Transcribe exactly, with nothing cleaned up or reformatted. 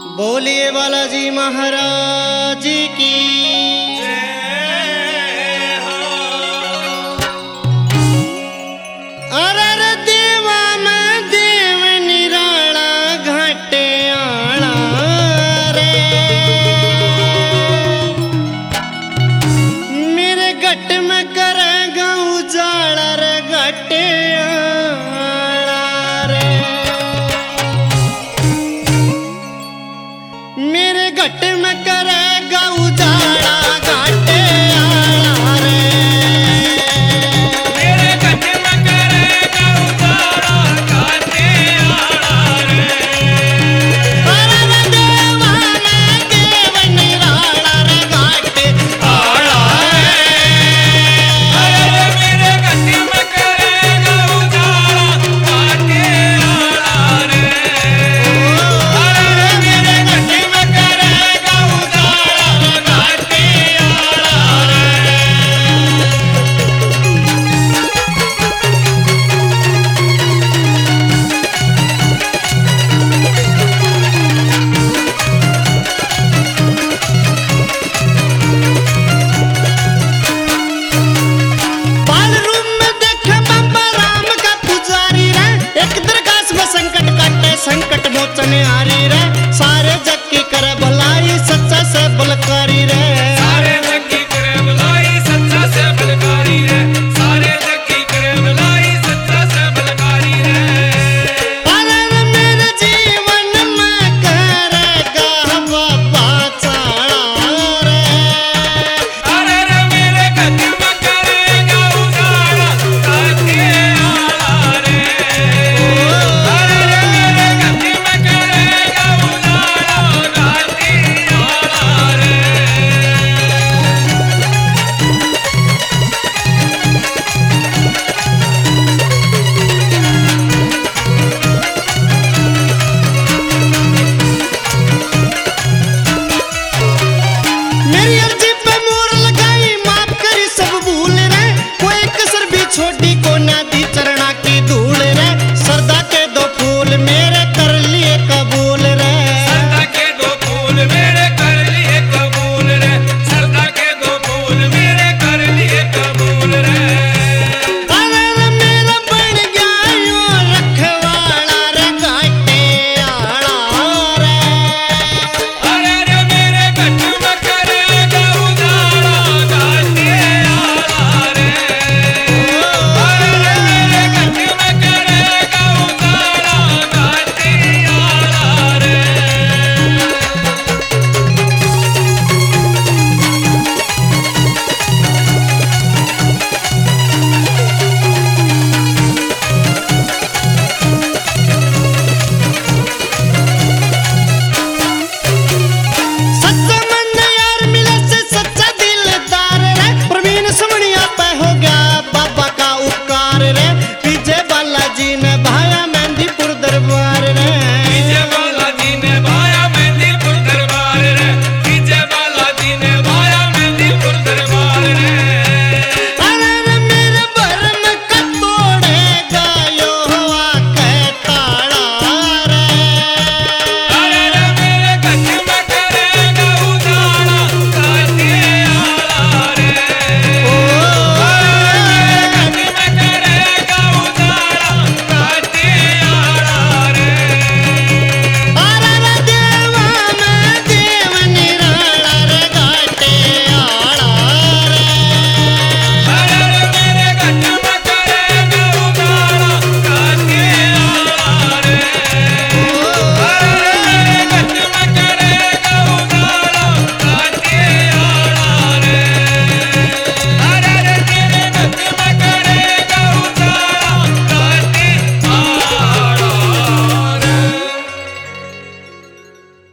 बोलिए बालाजी महाराज की अरे रे देवा में देव निराला घाटे आला रे मेरे घट में करेगा उजाला रे घाटे आला रे मेरे घट में करेगा उजाला घाटे आला रे मेरे घट में करेगा उजाला घाटे आला रे अरे रे देवा में देव निराला रे घाटे आला रे अरे मेरे घट में करेगा उजाला घाटे आला रे अरे मेरे घट में करेगा उजाला घाटे आला रे बाल रूम में देखे बाबा राम का पुजारी रे एक दरगाह में संकट काटे संकट मोचने हारी